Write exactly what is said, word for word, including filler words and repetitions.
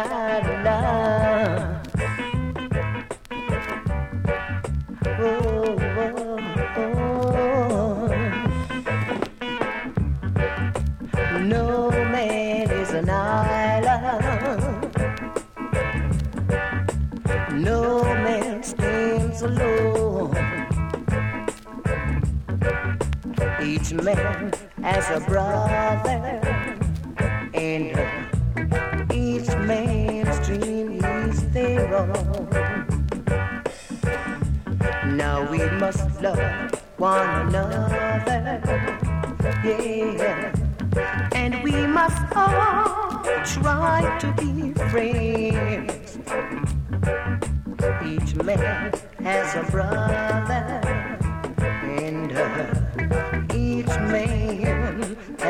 la la. Oh, oh, oh. No man is an island. No man stands alone. Each man has a brother, and each man's dream is their own. Now we must love one another, yeah, and we must all try to be friends. Each man has a brother, and uh, each man